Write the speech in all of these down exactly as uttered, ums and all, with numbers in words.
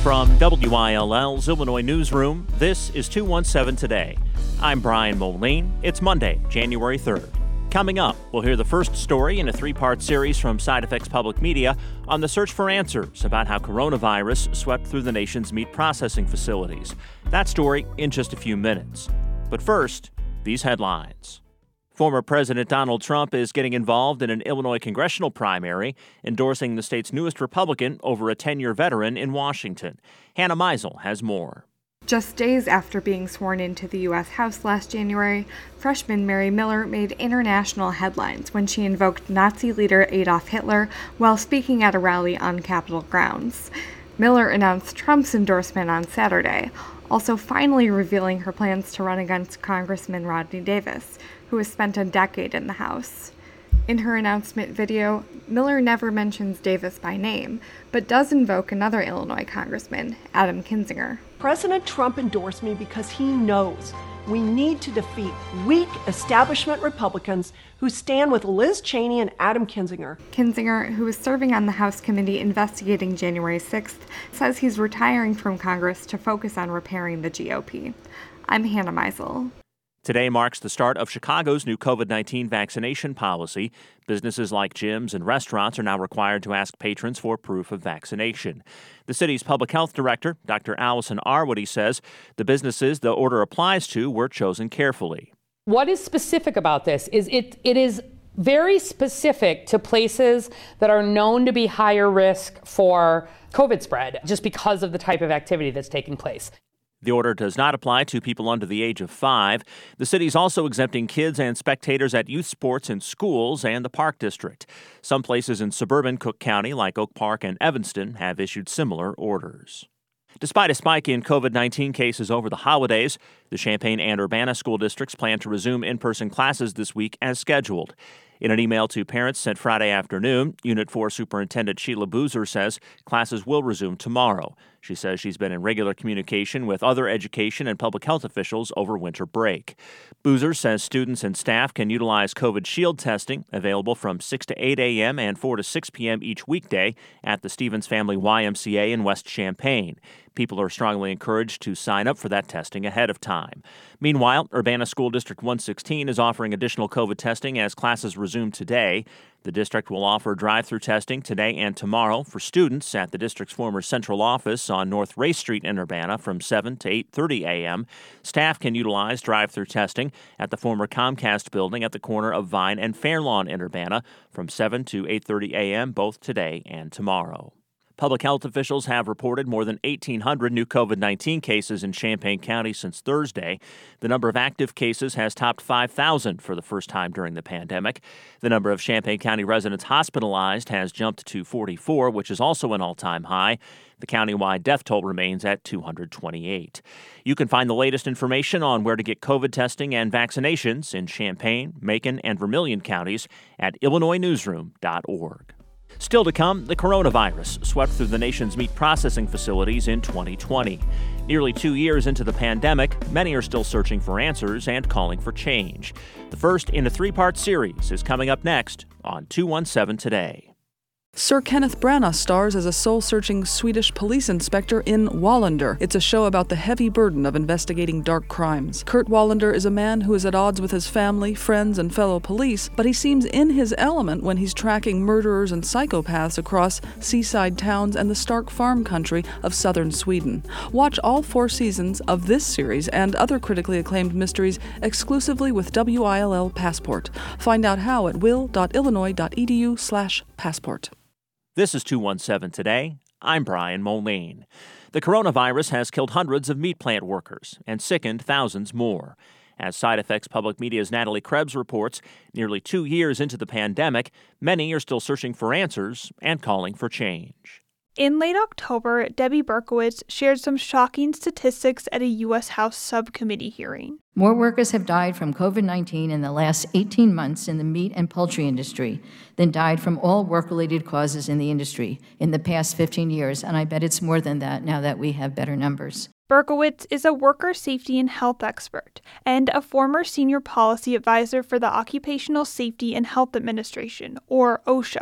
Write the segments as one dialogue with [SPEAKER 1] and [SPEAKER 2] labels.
[SPEAKER 1] From W I L L's Illinois Newsroom, this is two one seven Today. I'm Brian Moline. It's Monday, January third. Coming up, we'll hear the first story in a three-part series from SideEffects Public Media on the search for answers about how coronavirus swept through the nation's meat processing facilities. That story in just a few minutes. But first, these headlines. Former President Donald Trump is getting involved in an Illinois congressional primary, endorsing the state's newest Republican over a ten-year veteran in Washington. Hannah Meisel has more.
[SPEAKER 2] Just days after being sworn into the U S House last January, freshman Mary Miller made international headlines when she invoked Nazi leader Adolf Hitler while speaking at a rally on Capitol grounds. Miller announced Trump's endorsement on Saturday, also finally revealing her plans to run against Congressman Rodney Davis, who has spent a decade in the House. In her announcement video, Miller never mentions Davis by name, but does invoke another Illinois congressman, Adam Kinzinger.
[SPEAKER 3] President Trump endorsed me because he knows we need to defeat weak establishment Republicans who stand with Liz Cheney and Adam Kinzinger.
[SPEAKER 2] Kinzinger, who is serving on the House committee investigating January sixth, says he's retiring from Congress to focus on repairing the G O P. I'm Hannah Meisel.
[SPEAKER 1] Today marks the start of Chicago's new covid nineteen vaccination policy. Businesses like gyms and restaurants are now required to ask patrons for proof of vaccination. The city's public health director, Doctor Allison Arwoody, says the businesses the order applies to were chosen carefully.
[SPEAKER 4] What is specific about this is it it is very specific to places that are known to be higher risk for COVID spread just because of the type of activity that's taking place.
[SPEAKER 1] The order does not apply to people under the age of five. The city's also exempting kids and spectators at youth sports in schools and the Park District. Some places in suburban Cook County, like Oak Park and Evanston, have issued similar orders. Despite a spike in covid nineteen cases over the holidays, the Champaign and Urbana school districts plan to resume in-person classes this week as scheduled. In an email to parents sent Friday afternoon, Unit four Superintendent Sheila Boozer says classes will resume tomorrow. She says she's been in regular communication with other education and public health officials over winter break. Boozer says students and staff can utilize COVID Shield testing, available from six to eight a.m. and four to six p.m. each weekday at the Stevens Family Y M C A in West Champaign. People are strongly encouraged to sign up for that testing ahead of time. Meanwhile, Urbana School District one sixteen is offering additional COVID testing as classes resume today. The district will offer drive-through testing today and tomorrow for students at the district's former central office on North Race Street in Urbana from seven to eight thirty a.m. Staff can utilize drive-through testing at the former Comcast building at the corner of Vine and Fairlawn in Urbana from seven to eight thirty a.m. both today and tomorrow. Public health officials have reported more than eighteen hundred new covid nineteen cases in Champaign County since Thursday. The number of active cases has topped five thousand for the first time during the pandemic. The number of Champaign County residents hospitalized has jumped to forty-four, which is also an all-time high. The countywide death toll remains at two hundred twenty-eight. You can find the latest information on where to get COVID testing and vaccinations in Champaign, Macon, and Vermilion counties at illinois newsroom dot org. Still to come, the coronavirus swept through the nation's meat processing facilities in twenty twenty. Nearly two years into the pandemic, many are still searching for answers and calling for change. The first in a three-part series is coming up next on two one seven Today.
[SPEAKER 5] Sir Kenneth Branagh stars as a soul-searching Swedish police inspector in Wallander. It's a show about the heavy burden of investigating dark crimes. Kurt Wallander is a man who is at odds with his family, friends, and fellow police, but he seems in his element when he's tracking murderers and psychopaths across seaside towns and the stark farm country of southern Sweden. Watch all four seasons of this series and other critically acclaimed mysteries exclusively with W I L L Passport. Find out how at will dot illinois dot e d u slash passport.
[SPEAKER 1] This is two one seven Today. I'm Brian Moline. The coronavirus has killed hundreds of meat plant workers and sickened thousands more. As SideEffects Public Media's Natalie Krebs reports, nearly two years into the pandemic, many are still searching for answers and calling for change.
[SPEAKER 6] In late October, Debbie Berkowitz shared some shocking statistics at a U S House subcommittee hearing.
[SPEAKER 7] More workers have died from covid nineteen in the last eighteen months in the meat and poultry industry than died from all work-related causes in the industry in the past fifteen years, and I bet it's more than that now that we have better numbers.
[SPEAKER 6] Berkowitz is a worker safety and health expert and a former senior policy advisor for the Occupational Safety and Health Administration, or OSHA.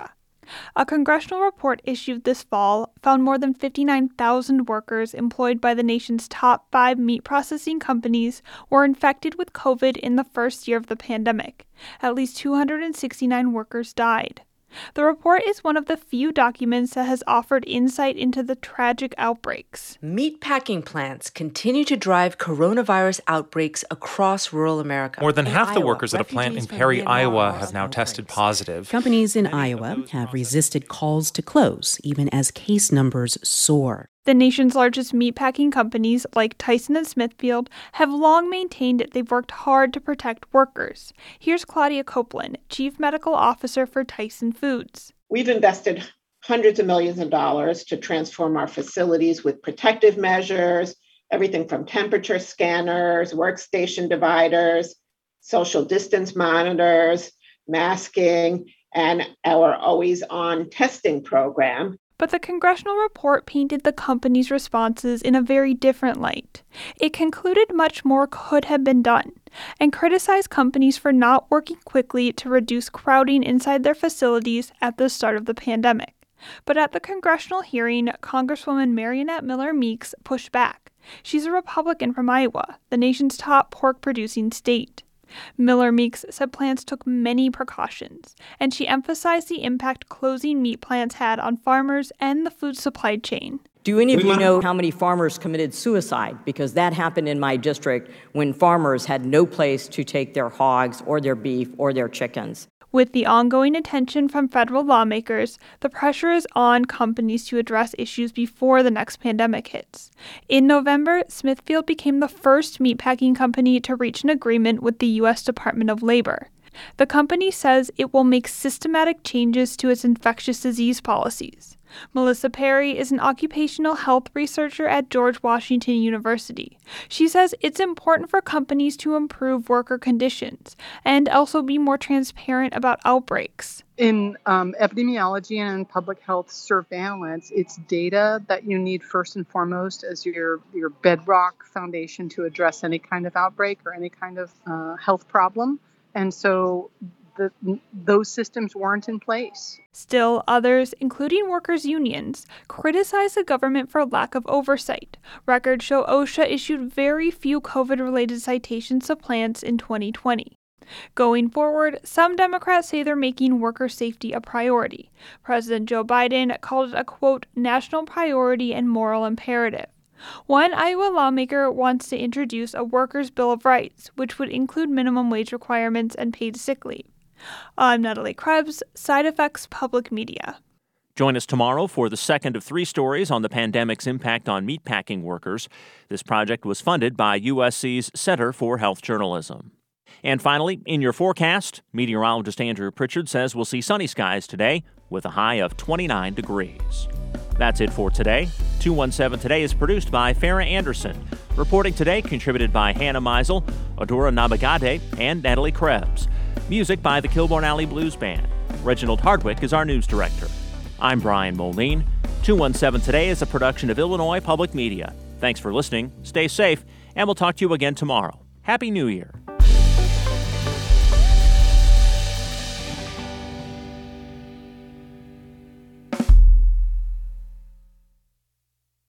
[SPEAKER 6] A congressional report issued this fall found more than fifty-nine thousand workers employed by the nation's top five meat processing companies were infected with COVID in the first year of the pandemic. At least two hundred sixty-nine workers died. The report is one of the few documents that has offered insight into the tragic outbreaks.
[SPEAKER 8] Meatpacking plants continue to drive coronavirus outbreaks across rural America.
[SPEAKER 9] More than
[SPEAKER 8] in
[SPEAKER 9] half
[SPEAKER 8] Iowa,
[SPEAKER 9] the workers at a plant in Perry, Iowa have now tested positive.
[SPEAKER 10] Companies in Iowa have resisted calls to close, even as case numbers soar.
[SPEAKER 6] The nation's largest meatpacking companies, like Tyson and Smithfield, have long maintained they've worked hard to protect workers. Here's Claudia Copeland, Chief Medical Officer for Tyson Foods.
[SPEAKER 11] We've invested hundreds of millions of dollars to transform our facilities with protective measures, everything from temperature scanners, workstation dividers, social distance monitors, masking, and our always-on testing program.
[SPEAKER 6] But the congressional report painted the company's responses in a very different light. It concluded much more could have been done, and criticized companies for not working quickly to reduce crowding inside their facilities at the start of the pandemic. But at the congressional hearing, Congresswoman Marionette Miller Meeks pushed back. She's a Republican from Iowa, the nation's top pork-producing state. Miller Meeks said plants took many precautions, and she emphasized the impact closing meat plants had on farmers and the food supply chain.
[SPEAKER 12] Do any of you know how many farmers committed suicide? Because that happened in my district when farmers had no place to take their hogs or their beef or their chickens.
[SPEAKER 6] With the ongoing attention from federal lawmakers, the pressure is on companies to address issues before the next pandemic hits. In November, Smithfield became the first meatpacking company to reach an agreement with the U S Department of Labor. The company says it will make systematic changes to its infectious disease policies. Melissa Perry is an occupational health researcher at George Washington University. She says it's important for companies to improve worker conditions and also be more transparent about outbreaks.
[SPEAKER 13] In um, epidemiology and in public health surveillance, it's data that you need first and foremost as your, your bedrock foundation to address any kind of outbreak or any kind of uh, health problem. And so the, those systems weren't in place.
[SPEAKER 6] Still, others, including workers' unions, criticize the government for lack of oversight. Records show OSHA issued very few COVID-related citations to plants in twenty twenty. Going forward, some Democrats say they're making worker safety a priority. President Joe Biden called it a, quote, national priority and moral imperative. One Iowa lawmaker wants to introduce a workers' bill of rights, which would include minimum wage requirements and paid sick leave. I'm Natalie Krebs, Side Effects Public Media.
[SPEAKER 1] Join us tomorrow for the second of three stories on the pandemic's impact on meatpacking workers. This project was funded by U S C's Center for Health Journalism. And finally, in your forecast, meteorologist Andrew Pritchard says we'll see sunny skies today with a high of twenty-nine degrees. That's it for today. two one seven Today is produced by Farah Anderson. Reporting today contributed by Hannah Meisel, Adora Nabagade, and Natalie Krebs. Music by the Kilbourne Alley Blues Band. Reginald Hardwick is our news director. I'm Brian Moline. two one seven Today is a production of Illinois Public Media. Thanks for listening, stay safe, and we'll talk to you again tomorrow. Happy New Year.